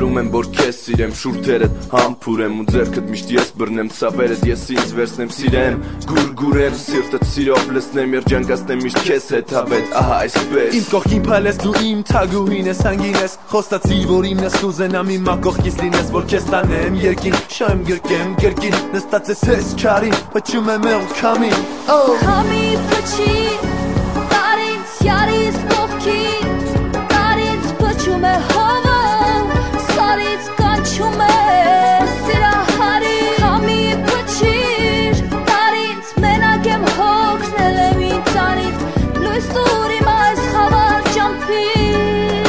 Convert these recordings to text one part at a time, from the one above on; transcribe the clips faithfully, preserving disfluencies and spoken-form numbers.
Սիրում եմ որ քեզ սիրեմ, շուրթերդ համբուրեմ ու ձեռքդ միշտ ես բռնեմ, ցավերդ ես ինձ վերցնեմ սիրեմ, գուրգուրեմ սիրտդ սիրով լցնեմ, երջանկացնեմ միշտ քեզ հետ հավետ, ահա այսպես։ Իմ կողքին փայլես դու իմ թագուհին ես, հանգին ես, խոստացի որ իմն ես կուզենամ իմ կողքից լինես, որ քեզ տանեմ երկին, շահեմ գրկեմ կրկին, նստած ես հես չարին, փչում եմ էլ քամին, oh Քամի փչի, տարից յարից կողքին, տարից փչում է հովը, սարից կանչում է սիրահարի, քամի փչիր, տարից մենակ եմ հոգնել եմ ինձանից, լույս տուր իմ այս խավար ճամփին։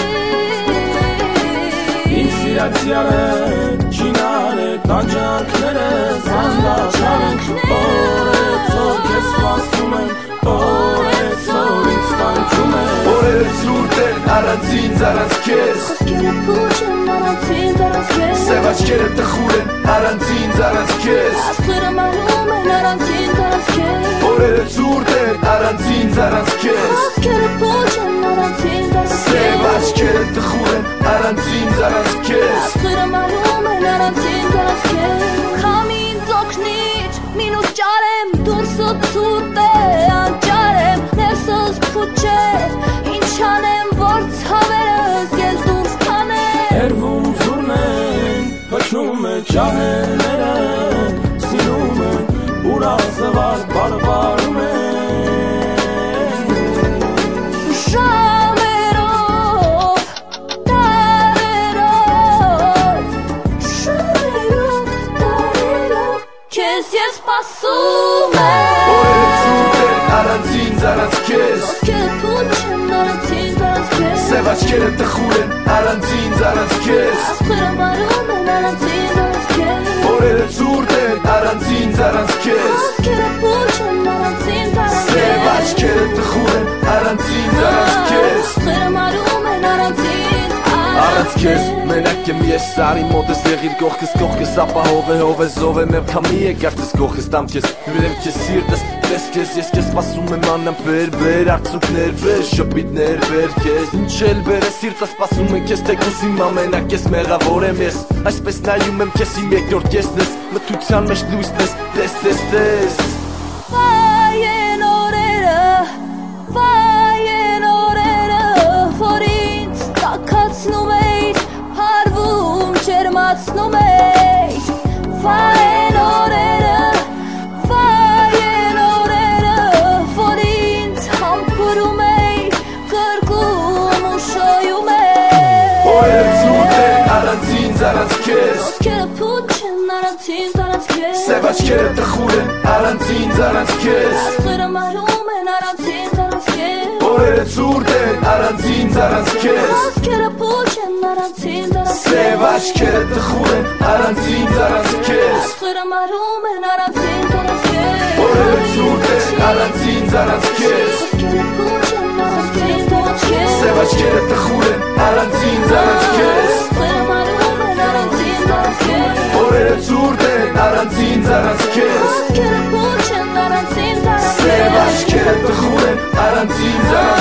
Իմ սիրած յարը, չինարը, տանջանքները, զանգաչանք, օրեցօր քեզ սպասում եմ, օրեցօր ինձ կանչում եմ, օրերը ցուրտ են, առանց ինձ, առանց քեզ, խոսքերը փուչ են, առանց ինձ, առանց քեզ, սև աչքերը տխուր են, առանց ինձ, առանց քեզ, աստղերը մանում են, առանց ինձ, առանց քեզ, օրերը ցուրտ են, առանց ինձ, առանց քեզ, խոսքերը փուչ են, առանց ինձ, առանց սև քեզ, աչքերը տխուր են, առանց ինձ, առանց քեզ, աստղերը մանում են, առանց ինձ, առանց քեզ, քամին ձոքնիչ, մինուս ճարեմ, դուրսը ցուրտ է, անճար եմ, ներսս փուչ է, ինչ անեմ, որ ցավերս ես դուրս կանեմ, հերվում զուրն են, փչում է ճահելները, սիրում են, ուրախ զվար բարբարում են, շամերով, տարերով, շամերով, տարերով, քեզ ես սպասում եմ, օրերը ցուրտ են, առանց ինձ, առանց քեզ, խոսքերը փուչ են, առանց ինձ, առանց քեզ, սև աչքերը տխուր են, առանց ինձ, առանց քեզ, աստղերը մանում են, առանց ինձ, առանց քեզ, օրերը ցուրտ են, առանց ինձ, առանց քեզ, խոսքերը փուչ են, առանց ինձ, առանց սև քեզ, աչքերը տխուր են, առանց ինձ, առանց քեզ, աստղերը մանում են, առանց ինձ, առանց քեզ, մենակ եմ ես արի մոտ ես եղիր կողքս կողքս, ապահով է հով է զով է մեր քամի է կարծես կողքս տամ քեզ, հյուրեմ քեզ սիրտս, պես քեզ ես քեզ սպասում եմ անամ բեր բեր, արցունքներ բեր, շփիտներ բեր քեզ, ինչ էլ բեր է սիրտս սպասում է քեզ, թեկուզ իմ ամենակ ես մեղավոր եմ ես, այսպես նայում եմ քեզ իմ երկրորդ կեսն ես, մթության մեջ լույսն ես, տես տես տես, վայ են օրերը, վայ են օրերը, որ ինձ տաքացնում էիր, հարվում ջերմացնում էիր, վայ են օրերը, վայ են օրերը, որ ինձ համբուրում էիր, կրկում ու շոյում էիր, օրերը ցուրտ են, առանց ինձ, առանց քեզ, խոսքերը փուչ են, առանց ինձ, առանց քեզ, սև աչքերը տխուր են, առանց ինձ, առանց քեզ, աստղերը մանում են, առանց ինձ, առանց քեզ, օրերը ցուրտ են, առանց ինձ, առանց քեզ, խոսքերը փուչ են, առանց ինձ, առանց սև աչքերը տխուր են, առանց ինձ, առանց քեզ, աստղերը մանում են, առանց ինձ, առանց քեզ, օրերը ցուրտ են, առանց ինձ, առանց քեզ, խոսքերը փուչ են, առանց ինձ, առանց քեզ, սև աչքերը տխուր են, առանց ինձ, առանց քեզ, աստղերը մանում են, առանց ինձ, առանց քեզ, օրերը ցուրտ են, առանց ինձ, առանց քեզ, խոսքերը փուչ են, առանց ինձ, առանց սև աչքերը տխուր են, առանց ինձ, առանց